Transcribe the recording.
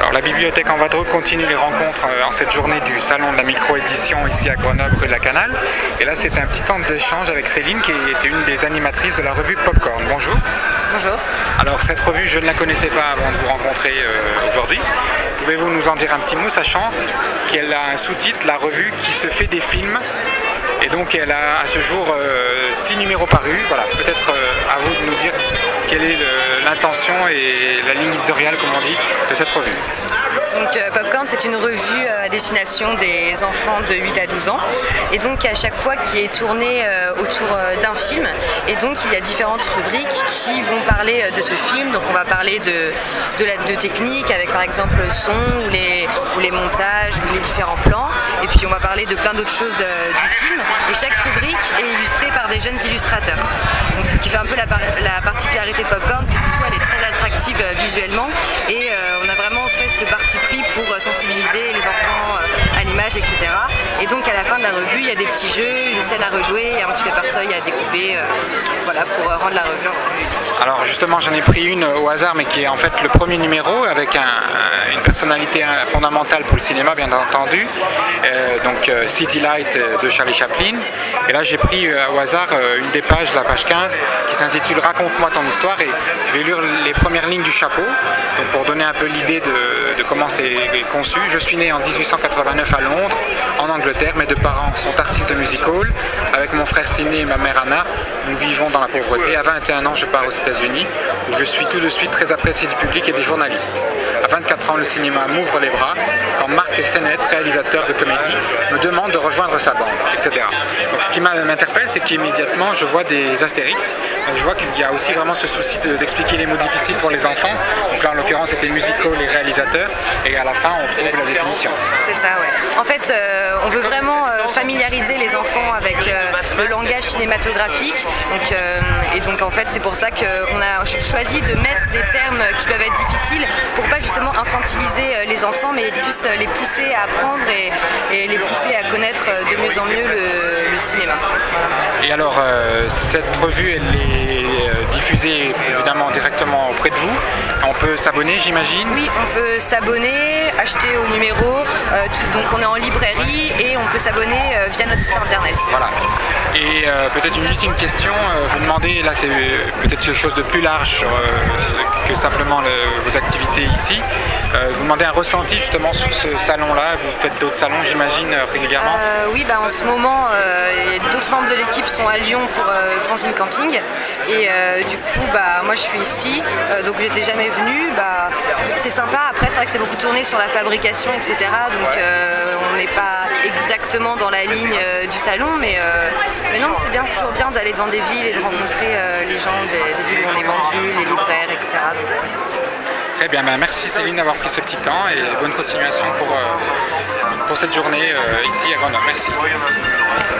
Alors la bibliothèque en Vadrouille continue les rencontres en cette journée du salon de la micro-édition ici à Grenoble, rue de la Canale. Et là c'est un petit temps d'échange avec Céline qui est une des animatrices de la revue Popcorn. Bonjour. Bonjour. Alors cette revue je ne la connaissais pas avant de vous rencontrer aujourd'hui. Pouvez-vous nous en dire un petit mot, sachant qu'elle a un sous-titre, la revue qui se fait des films. Et donc elle a à ce jour 6 numéros parus. Voilà, peut-être à vous de nous dire quelle est l'intention et la ligne éditoriale, comme on dit, de cette revue. Donc Popcorn, c'est une revue à destination des enfants de 8 à 12 ans et donc à chaque fois qui est tournée autour d'un film, et donc il y a différentes rubriques qui vont parler de ce film. Donc on va parler de technique avec par exemple le son ou les montages ou les différents plans, et puis on va parler de plein d'autres choses du film, et chaque rubrique est illustrée par des jeunes illustrateurs. Donc c'est ce qui fait un peu la particularité de Popcorn, c'est que du coup elle est très attractive visuellement, et on a vraiment fait ce parti pris pour sensibiliser les enfants à l'image, etc. Et donc à la fin de la revue, il y a des petits jeux, une scène à rejouer et un petit paper-toy à découper, voilà, pour rendre la revue encore plus ludique. Alors justement, j'en ai pris une au hasard, mais qui est en fait le premier numéro, avec une personnalité fondamentale pour le cinéma, bien entendu, donc City Light de Charlie Chaplin. Et là j'ai pris au hasard une des pages, la page 15, qui s'intitule Raconte-moi ton histoire, et je vais lire les premières lignes du chapeau, donc pour donner un peu l'idée de comment c'est conçu. Je suis né en 1889 à Londres, en Angleterre. Mes deux parents sont artistes de music hall. Avec mon frère Sidney et ma mère Anna, nous vivons dans la pauvreté. À 21 ans, je pars aux États-Unis, où je suis tout de suite très apprécié du public et des journalistes. À 24 ans, le cinéma m'ouvre les bras quand Mark Sennett, réalisateur de comédie, me demande de rejoindre sa bande, etc. Donc ce qui m'interpelle, c'est qu'immédiatement, je vois des astérix. Donc je vois qu'il y a aussi vraiment ce souci d'expliquer les mots difficiles pour les enfants. Donc là, en l'occurrence, c'était music hall et réalisateur. Et à la fin, on trouve la définition. C'est ça, ouais. En fait, on veut vraiment familiariser les enfants avec le langage cinématographique. Et donc, en fait, c'est pour ça qu'on a choisi de mettre des termes qui peuvent être difficiles pour pas justement infantiliser les enfants, mais plus les pousser à apprendre et les pousser à connaître de mieux en mieux le cinéma. Voilà. Et alors, cette revue, elle est diffusée évidemment directement auprès de vous. On peut s'abonner, j'imagine? Oui, on peut s'abonner, acheter au numéro, donc on est en librairie, et on peut s'abonner via notre site internet. Voilà. Et peut-être une ultime question, vous demandez, là c'est peut-être quelque chose de plus large que simplement vos activités ici, vous demandez un ressenti justement sur ce salon-là. Vous faites d'autres salons, j'imagine, régulièrement? Oui, en ce moment, d'autres membres de l'équipe sont à Lyon pour Fanzine Camping, et du coup, moi je suis ici, donc j'étais jamais venue. C'est sympa. Après, c'est vrai que c'est beaucoup tourné sur la fabrication, etc. Donc on n'est pas exactement dans la ligne du salon, mais non, c'est bien, c'est toujours bien d'aller dans des villes et de rencontrer les gens des villes où on est vendu, les libraires, etc. Très bien, merci Céline d'avoir pris ce petit temps, et bonne continuation pour cette journée ici à Grenoble. Merci.